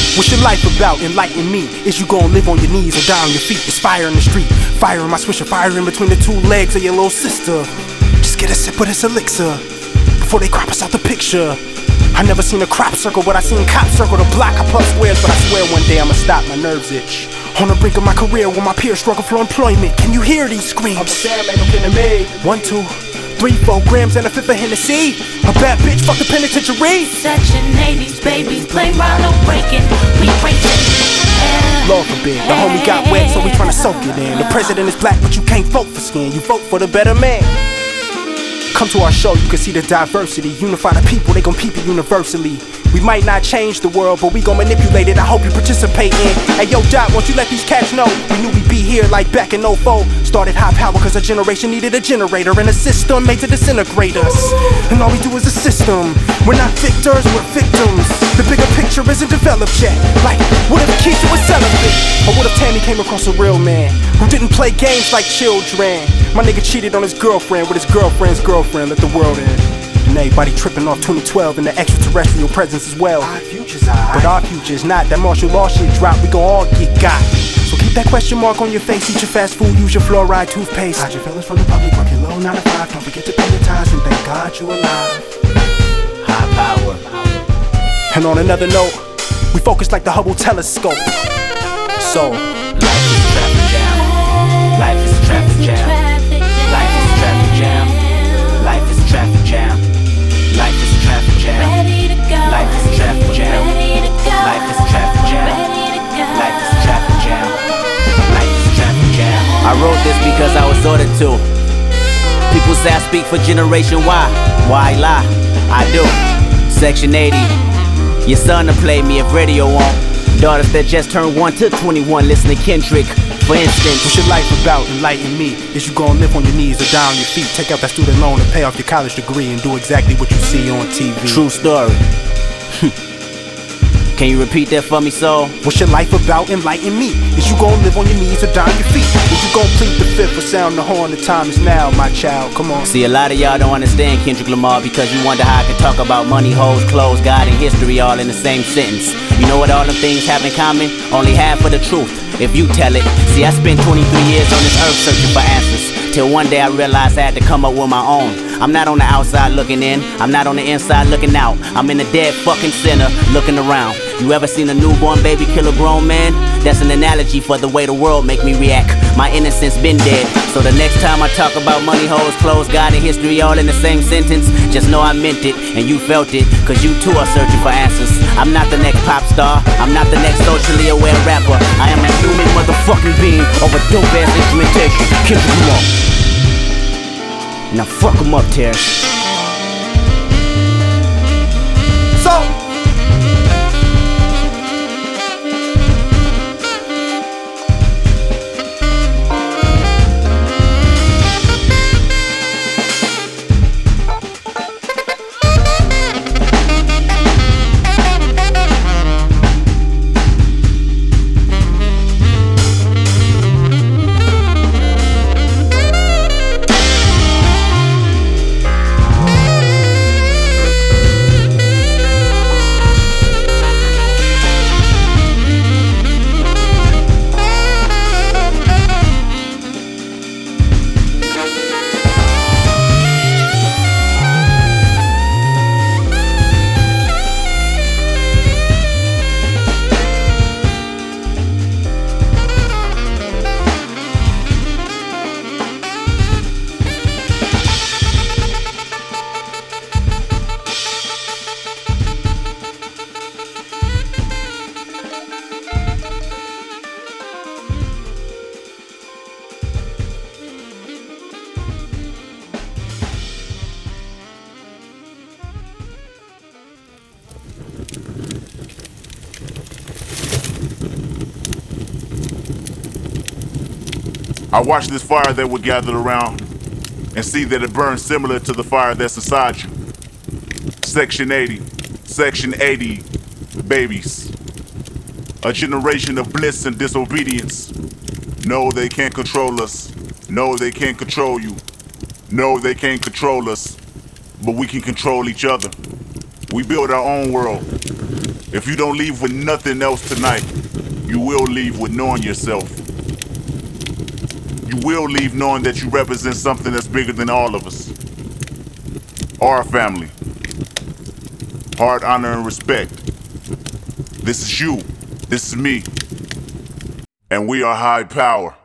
What's your life about? Enlighten me. Is you gon' live on your knees or die on your feet? It's fire in the street, fire in my swisher, fire in between the two legs of your little sister. Just get a sip of this elixir before they crop us out the picture. I never seen a crop circle, but I seen cops circle the block. I plug squares, but I swear one day I'ma stop. My nerves itch. On the brink of my career, where my peers struggle for employment. Can you hear these screams? I'm Sam, ain't no kidding me. 1, 2, 3, 4 grams and a fifth of Hennessy. A bad bitch, fuck the penitentiary. Section 80s, babies, play Ronald breaking. We breaking. Lord forbid, the homie got wet, so we tryna soak it in. The president is black, but you can't vote for skin. You vote for the better man. Come to our show, you can see the diversity. Unify the people, they gon' peep it universally. We might not change the world, but we gon' manipulate it. I hope you participate in. Hey yo, Doc, won't you let these cats know? We knew we'd be here like back in 04. Started high power cause a generation needed a generator and a system made to disintegrate us. And all we do is a system. We're not victors, we're victims. The bigger picture isn't developed yet. Like, what if Keisha was celibate? Or what if Tammy came across a real man who didn't play games like children? My nigga cheated on his girlfriend with his girlfriend's girlfriend. Let the world in. And everybody tripping off 2012 and the extraterrestrial presence as well. Our future's but our future's not. That martial law shit drop, we gon' all get got. So keep that question mark on your face. Eat your fast food, use your fluoride toothpaste. Hide your feelings from the public, working low 9 to 5. Don't forget to pay your tithes and thank God you alive. High power. And on another note, we focus like the Hubble telescope. So life is traffic jam. Life is traffic jam. Life is traffic jam. Life is traffic jam. Life is traffic jam. Life is traffic jam. Life is traffic jam. Life is traffic jam. Life is traffic jam. I wrote this because I was ordered to. People say I speak for Generation Y. Why lie? I do. Section 80. Your son to play me if radio won't. Daughters that just turned 1 to 21 listen to Kendrick. For instance, what's your life about? Enlighten me. Is you gon' live on your knees or die on your feet? Take out that student loan and pay off your college degree and do exactly what you see on TV. True story. Can you repeat that for me, soul? What's your life about? Enlighten me. Is you gon' live on your knees or die on your feet? Is you gon' plead the fifth or sound the horn? The time is now, my child. Come on. See, a lot of y'all don't understand Kendrick Lamar because you wonder how I can talk about money, hoes, clothes, God, and history all in the same sentence. You know what all them things have in common? Only half of the truth, if you tell it. See, I spent 23 years on this earth searching for answers, till one day I realized I had to come up with my own. I'm not on the outside looking in, I'm not on the inside looking out. I'm in the dead fucking center looking around. You ever seen a newborn baby kill a grown man? That's an analogy for the way the world make me react. My innocence been dead, so the next time I talk about money, hoes, clothes, God, and history all in the same sentence, just know I meant it, and you felt it, cause you too are searching for answers. I'm not the next pop star, I'm not the next socially aware rapper. I am a human motherfucking being of a dope ass instrumentation. Kendrick Lamar. Now fuck 'em up, Terrence. So I watch this fire that we're gathered around and see that it burns similar to the fire that's inside you. Section 80, Section 80, babies. A generation of bliss and disobedience. No, they can't control us. No, they can't control you. No, they can't control us. But we can control each other. We build our own world. If you don't leave with nothing else tonight, you will leave with knowing yourself. You will leave knowing that you represent something that's bigger than all of us. Our family. Heart, honor, and respect. This is you. This is me. And we are high power.